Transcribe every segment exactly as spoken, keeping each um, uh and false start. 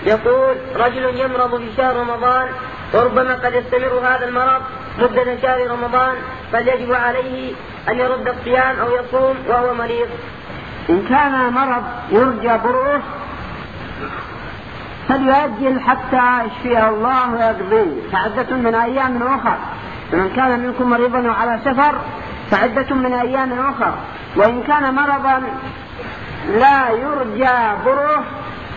يقول: رجل يمرض في شهر رمضان وربما قد يستمر هذا المرض مدة شهر رمضان، فليجب عليه أن يرد الصيام أو يصوم وهو مريض؟ إن كان مرض يرجى بروه فليؤجل حتى يشفيه الله ويقضيه، فعدة من أيام أخر. فمن كان منكم مريضا على سفر فعدة من أيام أخر. وإن كان مرضا لا يرجى بروه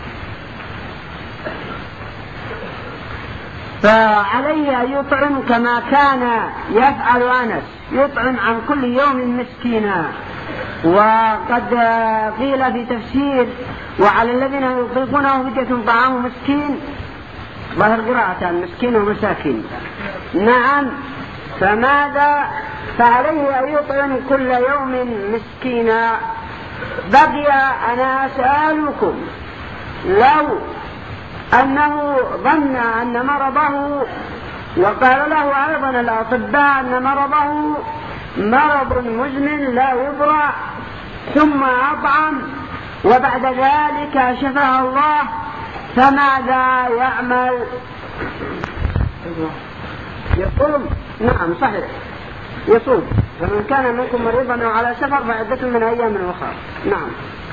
فعليه أن يطعم كما كان يفعل أنس، يطعم عن كل يوم مسكينا. وقد قيل في تفسير: وعلى الذين يطيقونه فدية طعام مسكين، ظهر قراءة مسكين ومساكين. نعم، فماذا؟ فعليه أن يطعم كل يوم مسكينا. بقي أنا أسألكم: لو أنه ظن أن مرضه وقال له أيضا الأطباء أن مرضه مرض مزمن لا يبرأ، ثم أطعم وبعد ذلك شفاه الله، فماذا يعمل؟ يصوم؟ نعم صحيح، يصوم. فمن كان منكم مريضا أو على سفر فعدة من أيام أخرى. نعم.